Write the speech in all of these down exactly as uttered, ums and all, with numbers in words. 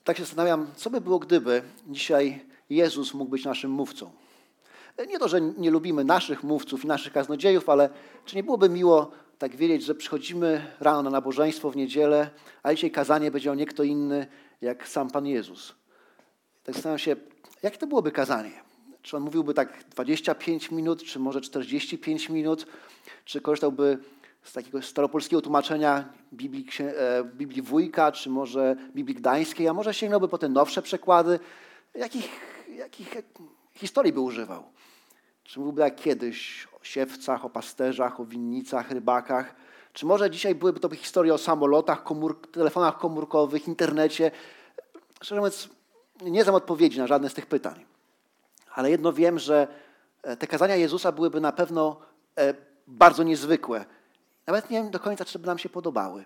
Tak się zastanawiam, co by było, gdyby dzisiaj Jezus mógł być naszym mówcą. Nie to, że nie lubimy naszych mówców i naszych kaznodziejów, ale czy nie byłoby miło tak wiedzieć, że przychodzimy rano na nabożeństwo w niedzielę, a dzisiaj kazanie będzie o nie kto inny, jak sam Pan Jezus. Tak zastanawiam się, jakie to byłoby kazanie? Czy on mówiłby tak dwadzieścia pięć minut, czy może czterdzieści pięć minut? Czy korzystałby z takiego staropolskiego tłumaczenia Biblii, Biblii Wójka, czy może Biblii Gdańskiej, a może sięgnąłby po te nowsze przekłady? Jakich, jakich historii by używał? Czy mówiłby jak kiedyś o siewcach, o pasterzach, o winnicach, rybakach? Czy może dzisiaj byłyby to historie o samolotach, komór, telefonach komórkowych, internecie? Szczerze mówiąc, nie znam odpowiedzi na żadne z tych pytań. Ale jedno wiem, że te kazania Jezusa byłyby na pewno bardzo niezwykłe. Nawet nie wiem do końca, czy by nam się podobały.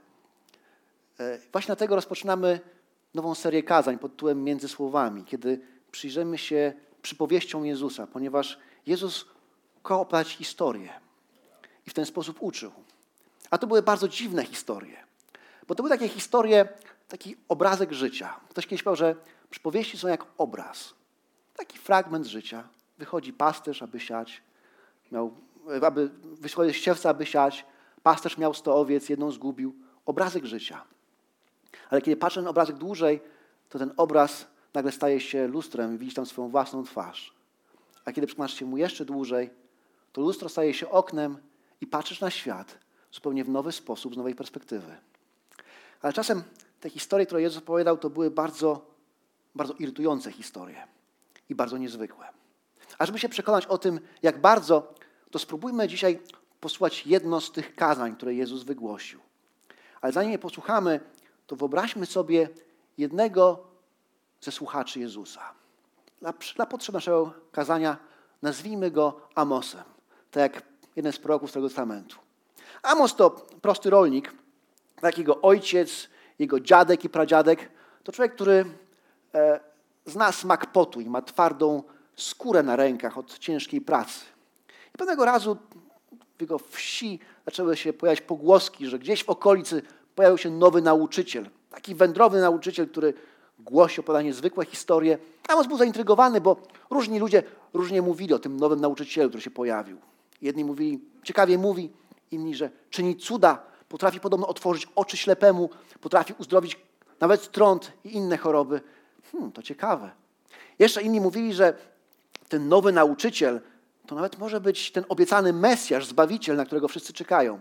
Właśnie dlatego rozpoczynamy nową serię kazań pod tytułem Między Słowami, kiedy przyjrzymy się przypowieściom Jezusa, ponieważ Jezus kochał opowiadać historię i w ten sposób uczył. A to były bardzo dziwne historie, bo to były takie historie, taki obrazek życia. Ktoś kiedyś powiedział, że przypowieści są jak obraz. Taki fragment życia. Wychodzi pasterz, aby siać, miał, aby wychodzi siewca, aby siać. Pasterz miał sto owiec, jedną zgubił. Obrazek życia. Ale kiedy patrzę na obrazek dłużej, to ten obraz nagle staje się lustrem i widzisz tam swoją własną twarz. A kiedy przyglądasz się mu jeszcze dłużej, to lustro staje się oknem i patrzysz na świat zupełnie w nowy sposób, z nowej perspektywy. Ale czasem te historie, które Jezus opowiadał, to były bardzo, bardzo irytujące historie i bardzo niezwykłe. A żeby się przekonać o tym, jak bardzo, to spróbujmy dzisiaj posłuchać jedno z tych kazań, które Jezus wygłosił. Ale zanim je posłuchamy, to wyobraźmy sobie jednego ze słuchaczy Jezusa. Dla, dla potrzeb naszego kazania nazwijmy go Amosem, tak jak jeden z proroków Starego Testamentu. Amos to prosty rolnik, tak jego ojciec, jego dziadek i pradziadek to człowiek, który e, zna smak potu i ma twardą skórę na rękach od ciężkiej pracy. I pewnego razu w jego wsi zaczęły się pojawiać pogłoski, że gdzieś w okolicy pojawił się nowy nauczyciel, taki wędrowny nauczyciel, który głosi, opowiada niezwykłe historie. Amos był zaintrygowany, bo różni ludzie różnie mówili o tym nowym nauczycielu, który się pojawił. Jedni mówili, ciekawie mówi, inni, że czyni cuda, potrafi podobno otworzyć oczy ślepemu, potrafi uzdrowić nawet trąd i inne choroby. Hmm, to ciekawe. Jeszcze inni mówili, że ten nowy nauczyciel to nawet może być ten obiecany Mesjasz, Zbawiciel, na którego wszyscy czekają.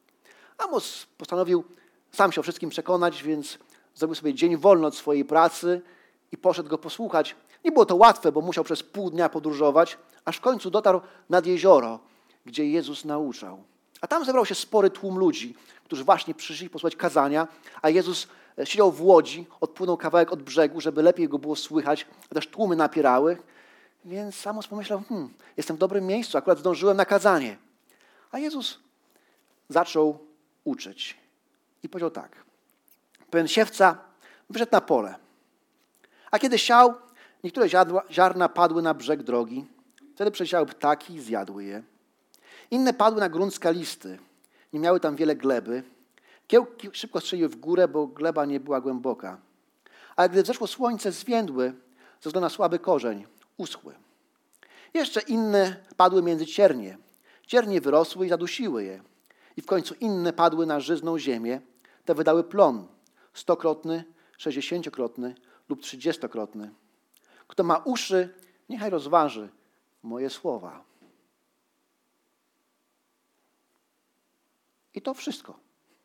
Amos postanowił sam się o wszystkim przekonać, więc zrobił sobie dzień wolny od swojej pracy i poszedł go posłuchać. Nie było to łatwe, bo musiał przez pół dnia podróżować, aż w końcu dotarł nad jezioro, gdzie Jezus nauczał. A tam zebrał się spory tłum ludzi, którzy właśnie przyszli posłuchać kazania, a Jezus siedział w łodzi, odpłynął kawałek od brzegu, żeby lepiej go było słychać, a też tłumy napierały. Więc Amos pomyślał, hmm, jestem w dobrym miejscu, akurat zdążyłem na kazanie. A Jezus zaczął uczyć i powiedział tak. Pewien siewca wyszedł na pole, a kiedy siał, niektóre ziarna padły na brzeg drogi, wtedy przeleciały ptaki i zjadły je. Inne padły na grunt skalisty, nie miały tam wiele gleby. Kiełki szybko strzeliły w górę, bo gleba nie była głęboka. Ale gdy wzeszło słońce, zwiędły ze względu na słaby korzeń, uschły. Jeszcze inne padły między ciernie. Ciernie wyrosły i zadusiły je. I w końcu inne padły na żyzną ziemię. Te wydały plon stokrotny, sześćdziesięciokrotny lub trzydziestokrotny. Kto ma uszy, niechaj rozważy moje słowa. I to wszystko.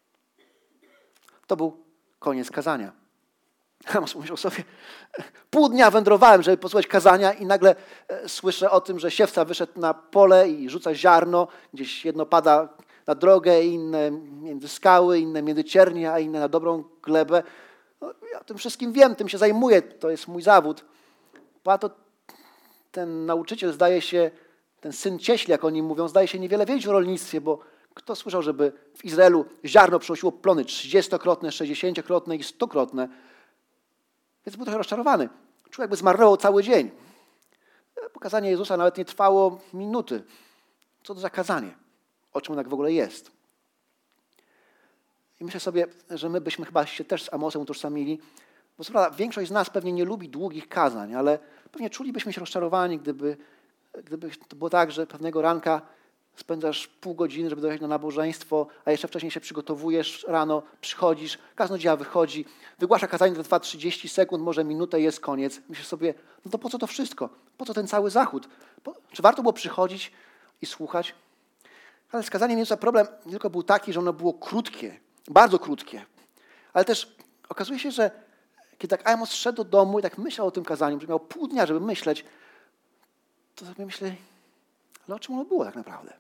To był koniec kazania. Amos pomyślał sobie, pół dnia wędrowałem, żeby posłuchać kazania i nagle słyszę o tym, że siewca wyszedł na pole i rzuca ziarno. Gdzieś jedno pada na drogę, inne między skały, inne między ciernie, a inne na dobrą glebę. No, ja o tym wszystkim wiem, tym się zajmuję, to jest mój zawód. A to ten nauczyciel zdaje się, ten syn cieśli, jak oni mówią, zdaje się niewiele wiedzieć o rolnictwie, bo kto słyszał, żeby w Izraelu ziarno przynosiło plony trzydziestokrotne, sześćdziesięciokrotne i stokrotne. Więc był trochę rozczarowany. Czuł, jakby zmarnował cały dzień. Pokazanie Jezusa nawet nie trwało minuty. Co to za kazanie? O czym tak w ogóle jest? I myślę sobie, że my byśmy chyba się też z Amosem utożsamili, Bo co prawda większość z nas pewnie nie lubi długich kazań, ale pewnie czulibyśmy się rozczarowani, gdyby, gdyby to było tak, że pewnego ranka spędzasz pół godziny, żeby dojechać na nabożeństwo, a jeszcze wcześniej się przygotowujesz rano, przychodzisz, kaznodzieja wychodzi, wygłasza kazanie trwa trzydzieści sekund, może minutę i jest koniec. Myślisz sobie, no to po co to wszystko? Po co ten cały zachód? Po, czy warto było przychodzić i słuchać? Ale z kazaniem Jezusa problem nie tylko był taki, że ono było krótkie, bardzo krótkie, ale też okazuje się, że kiedy tak Amos szedł do domu i tak myślał o tym kazaniu, że miał pół dnia, żeby myśleć, to sobie myślę, ale o czym ono było tak naprawdę?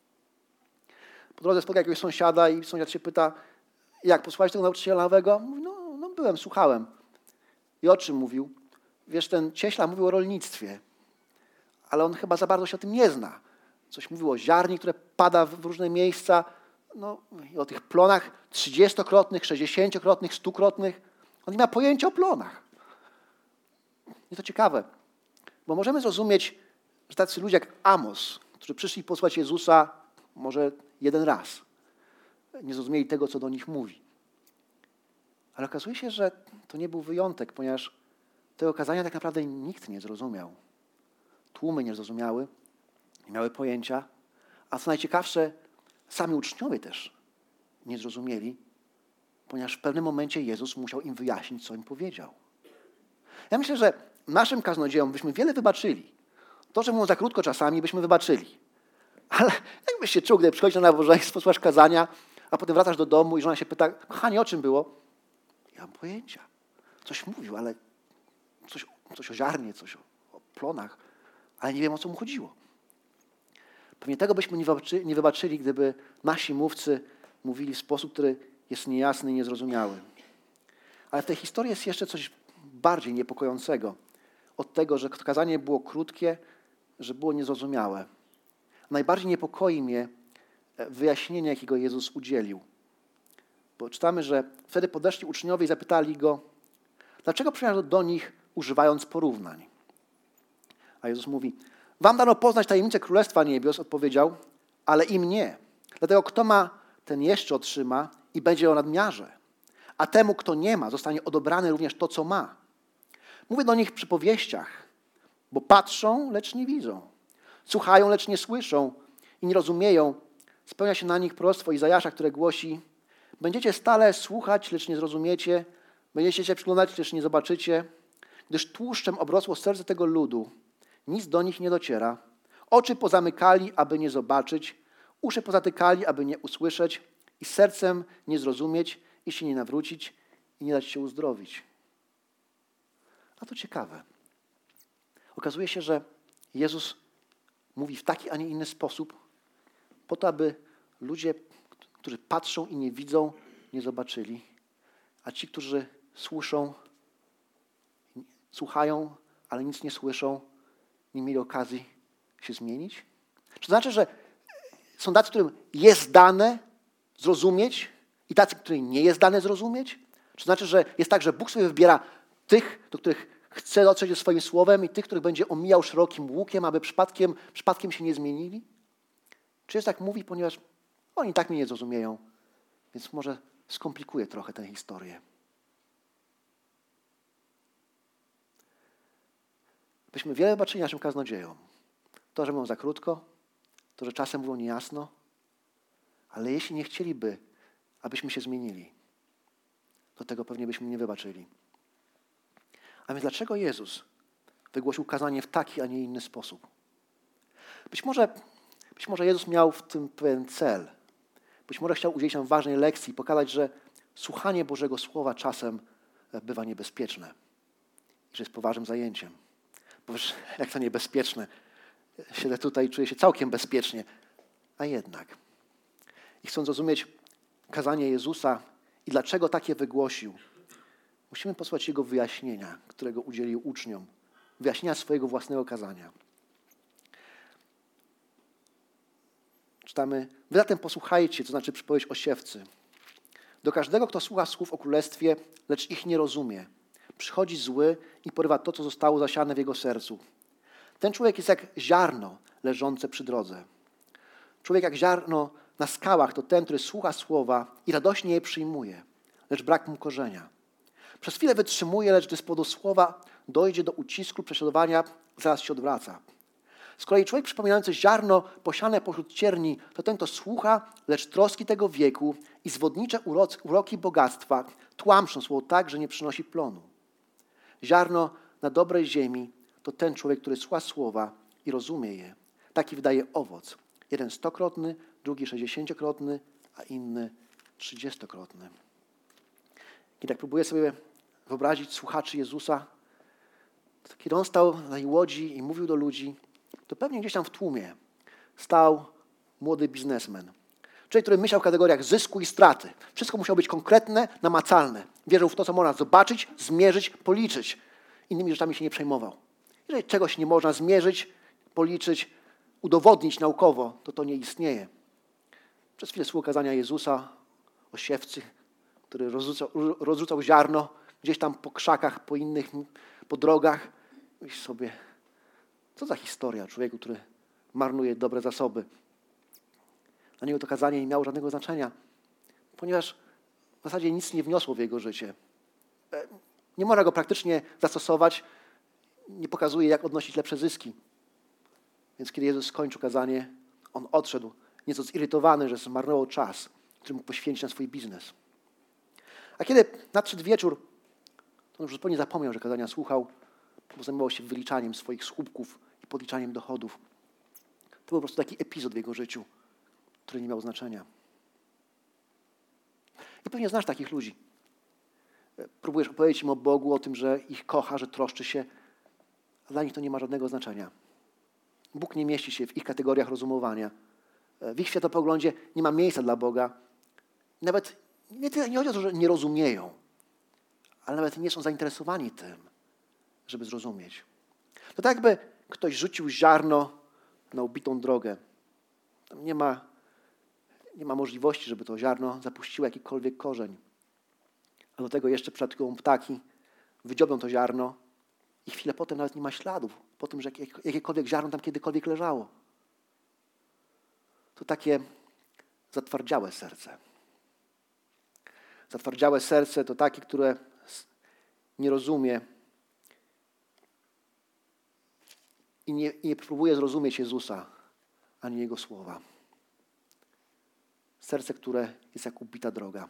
Po drodze spotka jakiegoś sąsiada i sąsiad się pyta, jak, posłuchałeś tego nauczyciela nowego? Mówi, no, no byłem, słuchałem. I o czym mówił? Wiesz, ten cieśla mówił o rolnictwie, ale on chyba za bardzo się o tym nie zna. Coś mówił o ziarnie, które pada w różne miejsca, no i o tych plonach trzydziestokrotnych, sześćdziesięciokrotnych, stukrotnych. On nie ma pojęcia o plonach. I to ciekawe, bo możemy zrozumieć, że tacy ludzie jak Amos, którzy przyszli posłuchać Jezusa może jeden raz, nie zrozumieli tego, co do nich mówi. Ale okazuje się, że to nie był wyjątek, ponieważ tego kazania tak naprawdę nikt nie zrozumiał. Tłumy nie zrozumiały, nie miały pojęcia, a co najciekawsze, sami uczniowie też nie zrozumieli, ponieważ w pewnym momencie Jezus musiał im wyjaśnić, co im powiedział. Ja myślę, że naszym kaznodziejom byśmy wiele wybaczyli. To, że mówią za krótko czasami, byśmy wybaczyli. Ale jakbyś się czuł, gdy przychodzisz na nabożeństwo, słuchasz kazania, a potem wracasz do domu i żona się pyta, kochanie, o czym było? Ja mam pojęcia. Coś mówił, ale coś, coś o ziarnie, coś o, o plonach, ale nie wiem, o co mu chodziło. Pewnie tego byśmy nie wybaczyli, nie wybaczyli, gdyby nasi mówcy mówili w sposób, który jest niejasny i niezrozumiały. Ale w tej historii jest jeszcze coś bardziej niepokojącego od tego, że kazanie było krótkie, że było niezrozumiałe. Najbardziej niepokoi mnie wyjaśnienie, jakiego Jezus udzielił. Bo czytamy, że wtedy podeszli uczniowie i zapytali Go, dlaczego przemawiał do nich, używając porównań. A Jezus mówi, wam dano poznać tajemnicę Królestwa Niebios, odpowiedział, ale im nie. Dlatego kto ma, ten jeszcze otrzyma i będzie o nadmiarze. A temu, kto nie ma, zostanie odebrane również to, co ma. Mówię do nich w przypowieściach, bo patrzą, lecz nie widzą. Słuchają, lecz nie słyszą i nie rozumieją. Spełnia się na nich proroctwo Izajasza, które głosi, będziecie stale słuchać, lecz nie zrozumiecie. Będziecie się przyglądać, lecz nie zobaczycie. Gdyż tłuszczem obrosło serce tego ludu. Nic do nich nie dociera. Oczy pozamykali, aby nie zobaczyć. Uszy pozatykali, aby nie usłyszeć. I sercem nie zrozumieć i się nie nawrócić i nie dać się uzdrowić. A to ciekawe. Okazuje się, że Jezus mówi w taki, a nie inny sposób po to, aby ludzie, którzy patrzą i nie widzą, nie zobaczyli, a ci, którzy słyszą, słuchają, ale nic nie słyszą, nie mieli okazji się zmienić? Czy to znaczy, że są tacy, którym jest dane zrozumieć i tacy, którym nie jest dane zrozumieć? Czy to znaczy, że jest tak, że Bóg sobie wybiera tych, do których chce dotrzeć ze swoim słowem i tych, których będzie omijał szerokim łukiem, aby przypadkiem, przypadkiem się nie zmienili? Czy jest tak mówi, ponieważ oni tak mnie nie zrozumieją, więc może skomplikuje trochę tę historię. Byśmy wiele wybaczyli naszym kaznodziejom. To, że mówią za krótko, to, że czasem mówią niejasno, ale jeśli nie chcieliby, abyśmy się zmienili, to tego pewnie byśmy nie wybaczyli. A więc dlaczego Jezus wygłosił kazanie w taki, a nie inny sposób? Być może, być może Jezus miał w tym pewien cel. Być może chciał udzielić nam ważnej lekcji, pokazać, że słuchanie Bożego Słowa czasem bywa niebezpieczne i że jest poważnym zajęciem. Bo wiesz, jak to niebezpieczne. Siedzę tutaj i czuję się całkiem bezpiecznie. A jednak. I chcąc zrozumieć kazanie Jezusa i dlaczego takie wygłosił, musimy posłuchać Jego wyjaśnienia, którego udzielił uczniom. Wyjaśnienia swojego własnego kazania. Czytamy, wy zatem posłuchajcie, to znaczy przypowieść o siewcy. Do każdego, kto słucha słów o królestwie, lecz ich nie rozumie, przychodzi zły i porywa to, co zostało zasiane w jego sercu. Ten człowiek jest jak ziarno leżące przy drodze. Człowiek jak ziarno na skałach to ten, który słucha słowa i radośnie je przyjmuje, lecz brak mu korzenia. Przez chwilę wytrzymuje, lecz gdy z powodu słowa dojdzie do ucisku, prześladowania, zaraz się odwraca. Z kolei człowiek przypominający ziarno posiane pośród cierni, to ten, kto słucha, lecz troski tego wieku i zwodnicze uroki bogactwa tłamszą słowo tak, że nie przynosi plonu. Ziarno na dobrej ziemi to ten człowiek, który słucha słowa i rozumie je. Taki wydaje owoc. Jeden stokrotny, drugi sześćdziesięciokrotny, a inny trzydziestokrotny. Kiedy tak próbuję sobie wyobrazić słuchaczy Jezusa, to kiedy On stał na tej łodzi i mówił do ludzi, to pewnie gdzieś tam w tłumie stał młody biznesmen. Człowiek, który myślał w kategoriach zysku i straty. Wszystko musiało być konkretne, namacalne. Wierzył w to, co można zobaczyć, zmierzyć, policzyć. Innymi rzeczami się nie przejmował. Jeżeli czegoś nie można zmierzyć, policzyć, udowodnić naukowo, to to nie istnieje. Przez chwilę słuchał kazania Jezusa o siewcy, który rozrzucał, rozrzucał ziarno gdzieś tam po krzakach, po innych, po drogach. Myśl sobie, co za historia człowieku, który marnuje dobre zasoby. Dla niego to kazanie nie miało żadnego znaczenia, ponieważ w zasadzie nic nie wniosło w jego życie. Nie można go praktycznie zastosować, nie pokazuje, jak odnosić lepsze zyski. Więc kiedy Jezus skończył kazanie, on odszedł, nieco zirytowany, że zmarnował czas, który mógł poświęcić na swój biznes. A kiedy nadszedł wieczór, to on już zupełnie zapomniał, że kazania słuchał, bo zajmował się wyliczaniem swoich słupków i podliczaniem dochodów. To był po prostu taki epizod w jego życiu, który nie miał znaczenia. I pewnie znasz takich ludzi. Próbujesz opowiedzieć im o Bogu, o tym, że ich kocha, że troszczy się, a dla nich to nie ma żadnego znaczenia. Bóg nie mieści się w ich kategoriach rozumowania. W ich światopoglądzie nie ma miejsca dla Boga. Nawet nie, nie chodzi o to, że nie rozumieją, ale nawet nie są zainteresowani tym, żeby zrozumieć. To tak jakby ktoś rzucił ziarno na ubitą drogę. Tam nie ma, nie ma możliwości, żeby to ziarno zapuściło jakikolwiek korzeń. A do tego jeszcze przylatkują ptaki, wydziobią to ziarno i chwilę potem nawet nie ma śladów po tym, że jakiekolwiek ziarno tam kiedykolwiek leżało. To takie zatwardziałe serce. Zatwardziałe serce to takie, które nie rozumie i nie, i nie próbuje zrozumieć Jezusa, ani Jego słowa. Serce, które jest jak ubita droga.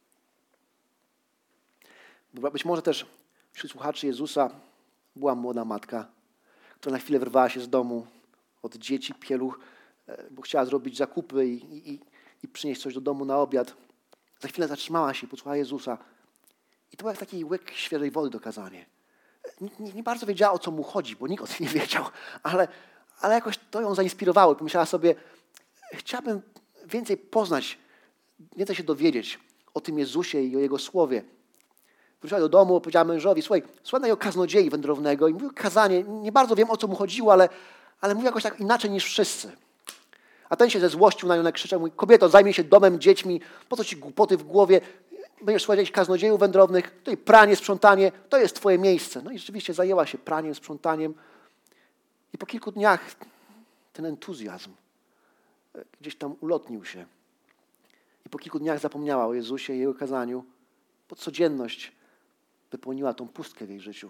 Być może też wśród słuchaczy Jezusa była młoda matka, która na chwilę wyrwała się z domu od dzieci, pieluch, bo chciała zrobić zakupy i, i, i przynieść coś do domu na obiad. Za chwilę zatrzymała się i posłuchała Jezusa. I to był jak taki łyk świeżej wody do kazania. Nie, nie, nie bardzo wiedziała, o co mu chodzi, bo nikt o tym nie wiedział, ale, ale jakoś to ją zainspirowało i pomyślała sobie, chciałabym więcej poznać, więcej się dowiedzieć o tym Jezusie i o Jego słowie. Wróciła do domu, powiedziała mężowi, słuchaj, słuchaj na jego kaznodziei wędrownego i mówił kazanie, nie bardzo wiem, o co mu chodziło, ale, ale mówił jakoś tak inaczej niż wszyscy. A ten się zezłościł na nią, nakrzyczał, mówi, kobieto, zajmij się domem, dziećmi, po co ci głupoty w głowie, będziesz słuchać jakichś kaznodziejów wędrownych, tutaj pranie, sprzątanie, to jest twoje miejsce. No i rzeczywiście zajęła się praniem, sprzątaniem i po kilku dniach ten entuzjazm gdzieś tam ulotnił się. I po kilku dniach zapomniała o Jezusie i Jego kazaniu, bo codzienność wypełniła tą pustkę w jej życiu.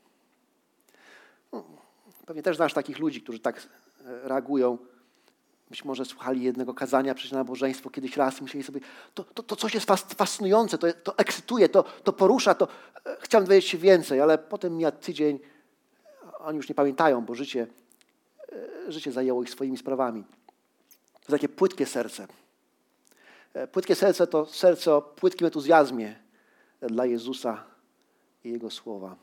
No, pewnie też znasz takich ludzi, którzy tak reagują. Być może słuchali jednego kazania, przyszli na nabożeństwo kiedyś raz i myśleli sobie, to, to, to coś jest fascynujące, to, to ekscytuje, to, to porusza, to chciałem dowiedzieć się więcej, ale potem mija tydzień, oni już nie pamiętają, bo życie, życie zajęło ich swoimi sprawami. To takie płytkie serce. Płytkie serce to serce o płytkim entuzjazmie dla Jezusa i Jego słowa.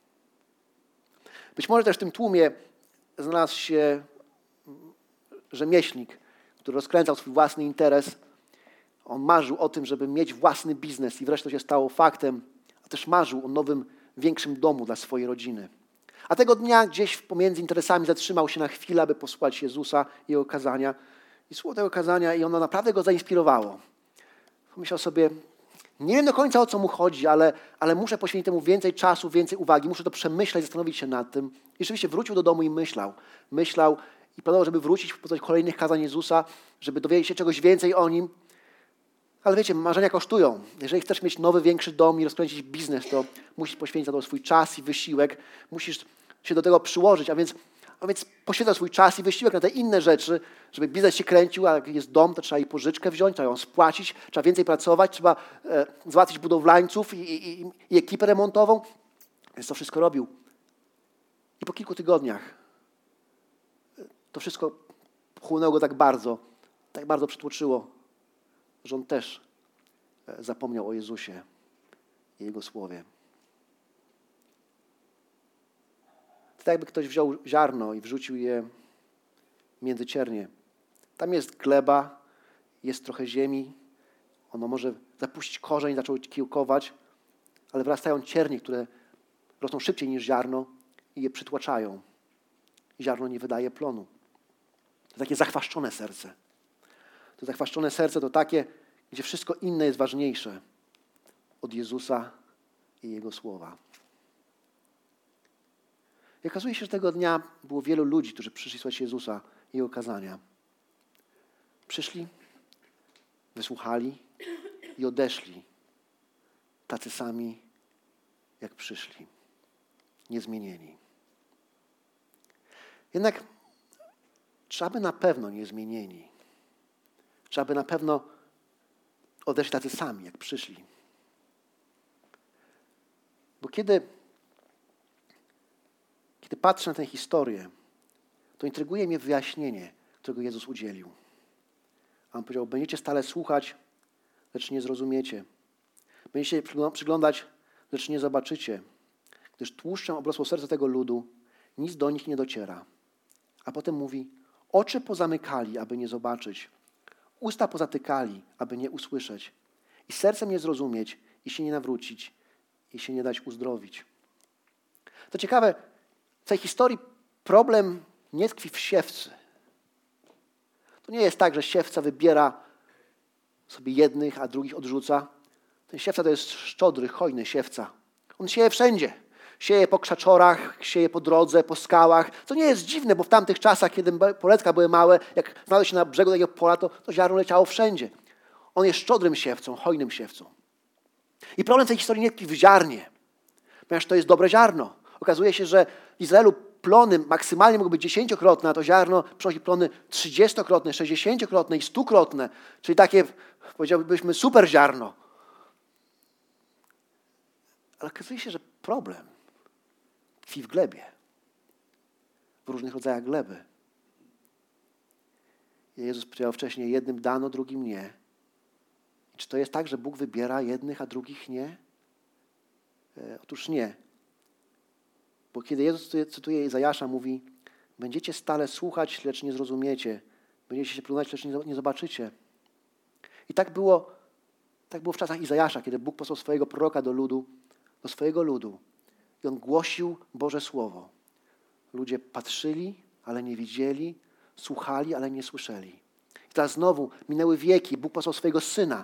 Być może też w tym tłumie znalazł się rzemieślnik, który rozkręcał swój własny interes. On marzył o tym, żeby mieć własny biznes i wreszcie to się stało faktem, a też marzył o nowym, większym domu dla swojej rodziny. A tego dnia gdzieś pomiędzy interesami zatrzymał się na chwilę, aby posłuchać Jezusa i Jego kazania. I słuchał tego kazania i ono naprawdę go zainspirowało. Pomyślał sobie, nie wiem do końca, o co mu chodzi, ale, ale muszę poświęcić temu więcej czasu, więcej uwagi, muszę to przemyśleć, zastanowić się nad tym. I rzeczywiście wrócił do domu i myślał. Myślał i planował, żeby wrócić po kolejnych kazań Jezusa, żeby dowiedzieć się czegoś więcej o Nim. Ale wiecie, marzenia kosztują. Jeżeli chcesz mieć nowy, większy dom i rozkręcić biznes, to musisz poświęcić na to swój czas i wysiłek. Musisz się do tego przyłożyć, a więc, a więc poświęcać swój czas i wysiłek na te inne rzeczy, żeby biznes się kręcił, a jak jest dom, to trzeba i pożyczkę wziąć, trzeba ją spłacić, trzeba więcej pracować, trzeba e, załatwić budowlańców i, i, i, i ekipę remontową. Więc to wszystko robił. I po kilku tygodniach to wszystko chłonęło go tak bardzo, tak bardzo przytłoczyło, że on też zapomniał o Jezusie i Jego słowie. To tak jakby ktoś wziął ziarno i wrzucił je między ciernie. Tam jest gleba, jest trochę ziemi, ono może zapuścić korzeń, zaczął kiełkować, ale wyrastają ciernie, które rosną szybciej niż ziarno i je przytłaczają. Ziarno nie wydaje plonu. To takie zachwaszczone serce. To zachwaszczone serce to takie, gdzie wszystko inne jest ważniejsze od Jezusa i Jego słowa. I okazuje się, że tego dnia było wielu ludzi, którzy przyszli słuchać Jezusa i Jego kazania. Przyszli, wysłuchali i odeszli tacy sami, jak przyszli. Niezmienieni. Jednak trzeba by na pewno niezmienieni. Trzeba by na pewno odeszli tacy sami, jak przyszli. Bo kiedy, kiedy patrzę na tę historię, to intryguje mnie wyjaśnienie, którego Jezus udzielił. A On powiedział, będziecie stale słuchać, lecz nie zrozumiecie. Będziecie przyglądać, lecz nie zobaczycie. Gdyż tłuszczem obrosło serce tego ludu, nic do nich nie dociera. A potem mówi, oczy pozamykali, aby nie zobaczyć. Usta pozatykali, aby nie usłyszeć. I sercem nie zrozumieć, i się nie nawrócić, i się nie dać uzdrowić. To ciekawe, w tej historii problem nie tkwi w siewcy. To nie jest tak, że siewca wybiera sobie jednych, a drugich odrzuca. Ten siewca to jest szczodry, hojny siewca. On sieje wszędzie. Sieje po krzaczorach, sieje po drodze, po skałach. To nie jest dziwne, bo w tamtych czasach, kiedy poletka były małe, jak znalazło się na brzegu takiego pola, to, to ziarno leciało wszędzie. On jest szczodrym siewcą, hojnym siewcą. I problem tej historii nie tkwi w ziarnie, ponieważ to jest dobre ziarno. Okazuje się, że w Izraelu plony maksymalnie mogą być dziesięciokrotne, a to ziarno przynosi plony trzydziestokrotne, sześćdziesięciokrotne i stukrotne, czyli takie, powiedziałbyśmy, super ziarno. Ale okazuje się, że problem tkwi w glebie, w różnych rodzajach gleby. Jezus powiedział wcześniej, jednym dano, drugim nie. I czy to jest tak, że Bóg wybiera jednych, a drugich nie? E, otóż nie. Bo kiedy Jezus cytuje Izajasza, mówi, będziecie stale słuchać, lecz nie zrozumiecie. Będziecie się przyglądać, lecz nie zobaczycie. I tak było, tak było w czasach Izajasza, kiedy Bóg posłał swojego proroka do ludu, do swojego ludu. I on głosił Boże Słowo. Ludzie patrzyli, ale nie widzieli, słuchali, ale nie słyszeli. I teraz znowu minęły wieki, Bóg posłał swojego Syna.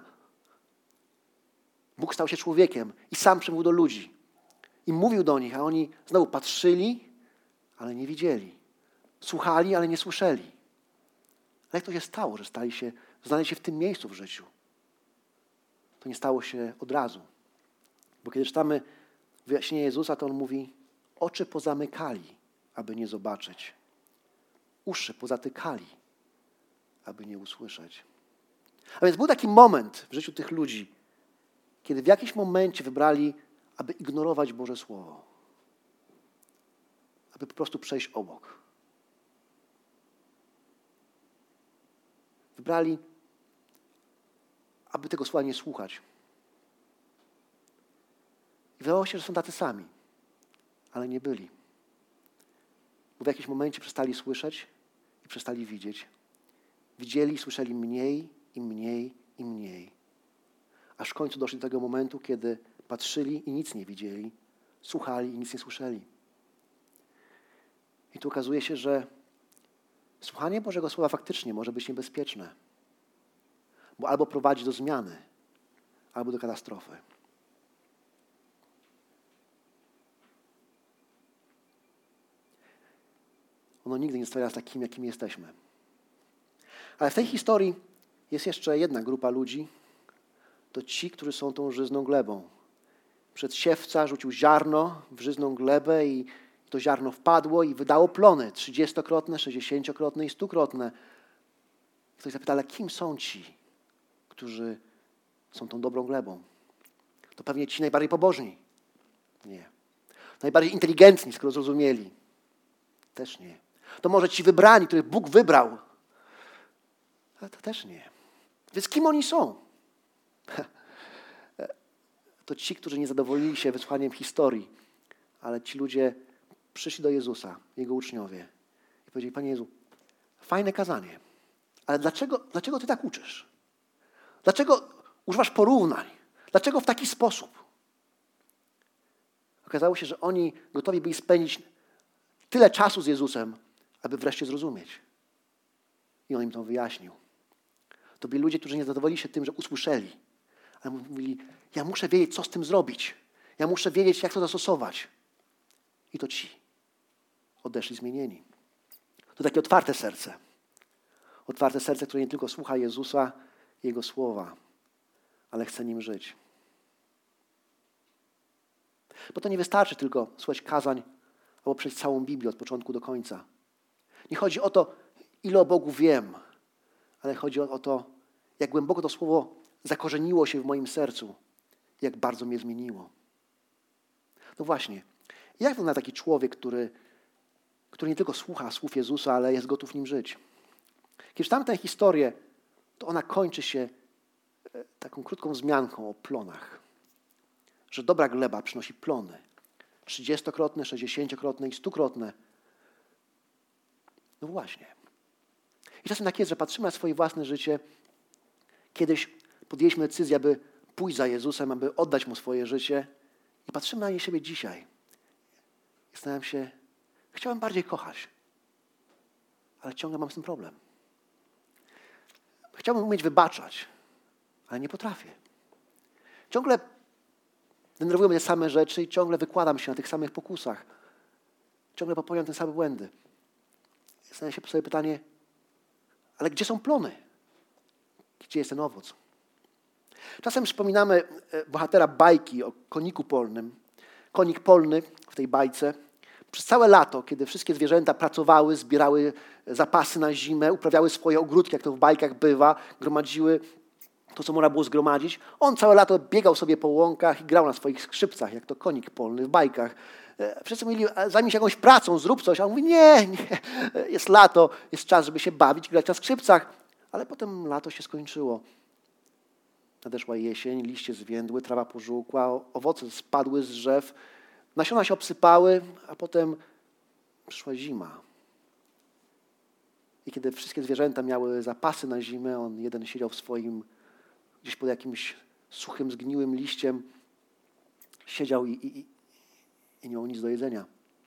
Bóg stał się człowiekiem i sam przemówił do ludzi. I mówił do nich, a oni znowu patrzyli, ale nie widzieli. Słuchali, ale nie słyszeli. Ale jak to się stało, że stali się, znaleźli się w tym miejscu w życiu? To nie stało się od razu. Bo kiedy czytamy wyjaśnienie Jezusa, to On mówi, oczy pozamykali, aby nie zobaczyć. Uszy pozatykali, aby nie usłyszeć. A więc był taki moment w życiu tych ludzi, kiedy w jakimś momencie wybrali, aby ignorować Boże Słowo. Aby po prostu przejść obok. Wybrali, aby tego słowa nie słuchać. I wydawało się, że są tacy sami, ale nie byli. Bo w jakimś momencie przestali słyszeć i przestali widzieć. Widzieli i słyszeli mniej i mniej i mniej. Aż w końcu doszli do tego momentu, kiedy patrzyli i nic nie widzieli, słuchali i nic nie słyszeli. I tu okazuje się, że słuchanie Bożego Słowa faktycznie może być niebezpieczne. Bo albo prowadzi do zmiany, albo do katastrofy. Ono nigdy nie stawia nas takim, jakim jesteśmy. Ale w tej historii jest jeszcze jedna grupa ludzi, to ci, którzy są tą żyzną glebą. Przedsiewca rzucił ziarno w żyzną glebę i to ziarno wpadło i wydało plony trzydziestokrotne, sześćdziesięciokrotne i stukrotne. Ktoś zapyta, ale kim są ci, którzy są tą dobrą glebą? To pewnie ci najbardziej pobożni. Nie. Najbardziej inteligentni, skoro zrozumieli. Też nie. To może ci wybrani, których Bóg wybrał. Ale to też nie. Więc kim oni są? To ci, którzy nie zadowolili się wysłaniem historii, ale ci ludzie przyszli do Jezusa, Jego uczniowie i powiedzieli, Panie Jezu, fajne kazanie, ale dlaczego, dlaczego Ty tak uczysz? Dlaczego używasz porównań? Dlaczego w taki sposób? Okazało się, że oni gotowi byli spędzić tyle czasu z Jezusem, aby wreszcie zrozumieć. I On im to wyjaśnił. To byli ludzie, którzy nie zadowolili się tym, że usłyszeli, ale mówili, ja muszę wiedzieć, co z tym zrobić. Ja muszę wiedzieć, jak to zastosować. I to ci odeszli zmienieni. To takie otwarte serce. Otwarte serce, które nie tylko słucha Jezusa i Jego słowa, ale chce nim żyć. Bo to nie wystarczy tylko słuchać kazań albo przejść całą Biblię od początku do końca. Nie chodzi o to, ile o Bogu wiem, ale chodzi o to, jak głęboko to słowo zakorzeniło się w moim sercu, jak bardzo mnie zmieniło. No właśnie, jak wygląda taki człowiek, który, który nie tylko słucha słów Jezusa, ale jest gotów nim żyć? Kiedy czytam tę historię, to ona kończy się taką krótką wzmianką o plonach. Że dobra gleba przynosi plony. Trzydziestokrotne, sześćdziesięciokrotne i stukrotne. No właśnie. I czasem tak jest, że patrzymy na swoje własne życie. Kiedyś podjęliśmy decyzję, aby pójść za Jezusem, aby oddać Mu swoje życie. I patrzymy na nie siebie dzisiaj. I zastanawiam się, chciałem bardziej kochać, ale ciągle mam z tym problem. Chciałbym umieć wybaczać, ale nie potrafię. Ciągle denerwują mnie te same rzeczy i ciągle wykładam się na tych samych pokusach. Ciągle popełniam te same błędy. Zastanawiam się sobie pytanie, ale gdzie są plony? Gdzie jest ten owoc? Czasem przypominamy bohatera bajki o koniku polnym. Konik polny w tej bajce przez całe lato, kiedy wszystkie zwierzęta pracowały, zbierały zapasy na zimę, uprawiały swoje ogródki, jak to w bajkach bywa, gromadziły to, co można było zgromadzić. On całe lato biegał sobie po łąkach i grał na swoich skrzypcach, jak to konik polny w bajkach. Wszyscy mówili, zajmij się jakąś pracą, zrób coś. A on mówi, nie, nie, jest lato, jest czas, żeby się bawić, grać na skrzypcach. Ale potem lato się skończyło. Nadeszła jesień, liście zwiędły, trawa pożółkła, owoce spadły z drzew, nasiona się obsypały, a potem przyszła zima. I kiedy wszystkie zwierzęta miały zapasy na zimę, on jeden siedział w swoim, gdzieś pod jakimś suchym, zgniłym liściem, siedział i, i, i nie miał nic do jedzenia.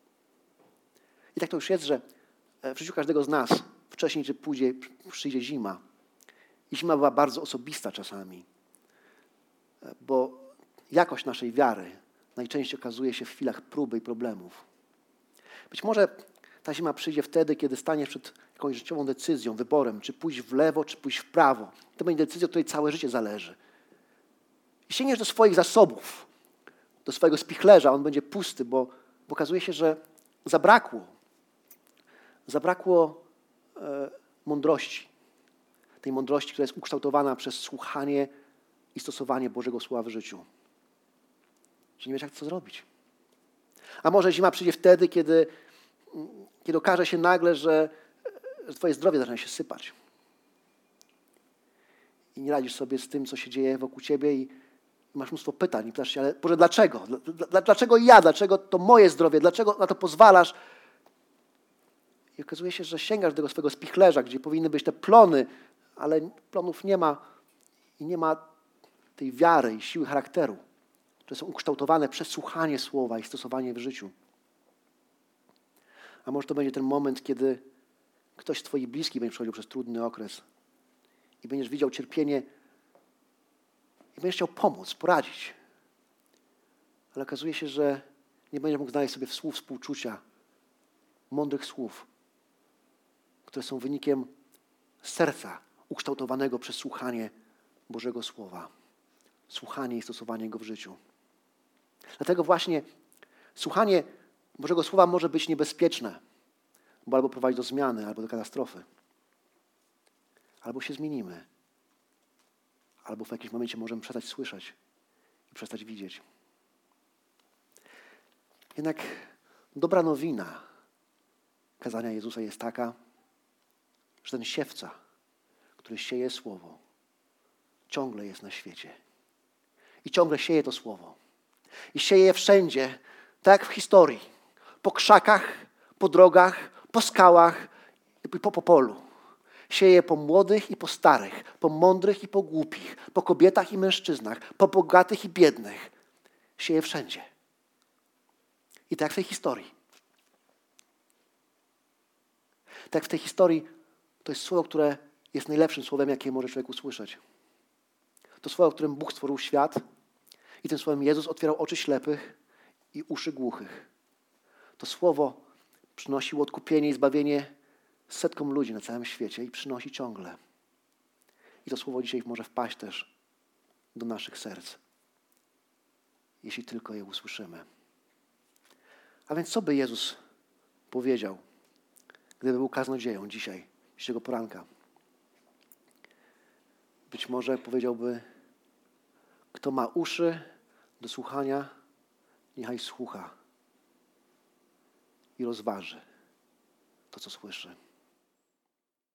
I tak to już jest, że w życiu każdego z nas wcześniej czy później przyjdzie zima. I zima była bardzo osobista czasami, bo jakość naszej wiary najczęściej okazuje się w chwilach próby i problemów. Być może ta zima przyjdzie wtedy, kiedy staniesz przed jakąś życiową decyzją, wyborem, czy pójść w lewo, czy pójść w prawo. To będzie decyzja, od której całe życie zależy. I sięgniesz do swoich zasobów, do swojego spichlerza, on będzie pusty, bo, bo okazuje się, że zabrakło. Zabrakło e, mądrości. Tej mądrości, która jest ukształtowana przez słuchanie i stosowanie Bożego Słowa w życiu. Że nie wiesz, jak to zrobić. A może zima przyjdzie wtedy, kiedy, kiedy okaże się nagle, że, że twoje zdrowie zaczyna się sypać. I nie radzisz sobie z tym, co się dzieje wokół ciebie i masz mnóstwo pytań. I pytasz się, ale Boże, dlaczego? Dlaczego ja? Dlaczego to moje zdrowie? Dlaczego na to pozwalasz? I okazuje się, że sięgasz do tego swojego spichlerza, gdzie powinny być te plony, ale plonów nie ma i nie ma tej wiary i siły charakteru, które są ukształtowane przez słuchanie słowa i stosowanie w życiu. A może to będzie ten moment, kiedy ktoś z twoich bliskich będzie przechodził przez trudny okres i będziesz widział cierpienie i będziesz chciał pomóc, poradzić. Ale okazuje się, że nie będziesz mógł znaleźć sobie słów współczucia, mądrych słów, które są wynikiem serca ukształtowanego przez słuchanie Bożego Słowa. słuchanie i stosowanie go w życiu. Dlatego właśnie słuchanie Bożego Słowa może być niebezpieczne, bo albo prowadzi do zmiany, albo do katastrofy. Albo się zmienimy, albo w jakimś momencie możemy przestać słyszeć i przestać widzieć. Jednak dobra nowina kazania Jezusa jest taka, że ten siewca, który sieje Słowo, ciągle jest na świecie. I ciągle sieje to Słowo. I sieje je wszędzie, tak jak w historii. Po krzakach, po drogach, po skałach i po, po polu. Sieje po młodych i po starych, po mądrych i po głupich, po kobietach i mężczyznach, po bogatych i biednych. Sieje wszędzie. I tak jak w tej historii. Tak jak w tej historii to jest słowo, które jest najlepszym słowem, jakie może człowiek usłyszeć. To słowo, w którym Bóg stworzył świat i tym słowem Jezus otwierał oczy ślepych i uszy głuchych. To słowo przynosiło odkupienie i zbawienie setkom ludzi na całym świecie i przynosi ciągle. I to słowo dzisiaj może wpaść też do naszych serc, jeśli tylko je usłyszymy. A więc co by Jezus powiedział, gdyby był kaznodzieją dzisiaj, dzisiejszego poranka? Być może powiedziałby, kto ma uszy do słuchania, niechaj słucha i rozważy to, co słyszy.